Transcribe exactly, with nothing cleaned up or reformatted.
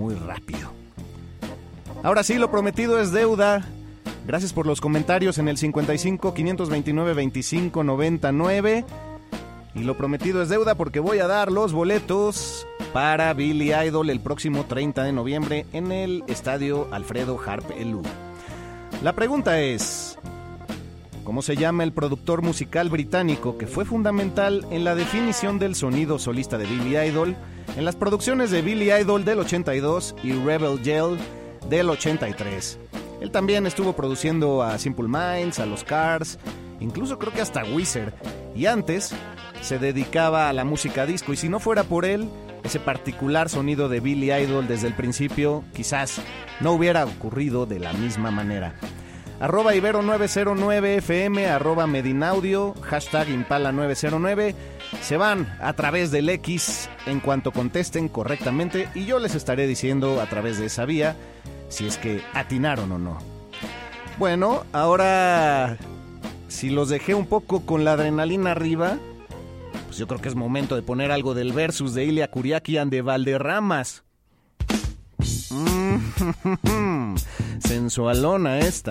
muy rápido. Ahora sí, lo prometido es deuda. Gracias por los comentarios en el cincuenta y cinco, quinientos veintinueve, veinticinco, noventa y nueve. Y lo prometido es deuda porque voy a dar los boletos para Billy Idol el próximo treinta de noviembre en el estadio Alfredo Harp Elú. La pregunta es: ¿cómo se llama el productor musical británico que fue fundamental en la definición del sonido solista de Billy Idol en las producciones de Billy Idol del ochenta y dos y Rebel Yell del ochenta y tres? Él también estuvo produciendo a Simple Minds, a los Cars, incluso creo que hasta Weezer. Y antes se dedicaba a la música disco, y si no fuera por él, ese particular sonido de Billy Idol desde el principio quizás no hubiera ocurrido de la misma manera. Arroba Ibero nueve cero nueve F M, arroba Medinaudio, hashtag Impala nueve cero nueve. Se van a través del X en cuanto contesten correctamente y yo les estaré diciendo a través de esa vía si es que atinaron o no. Bueno, ahora si los dejé un poco con la adrenalina arriba, pues yo creo que es momento de poner algo del versus de Ilia Kuriakian de Valderramas. Mm, sensualona esta.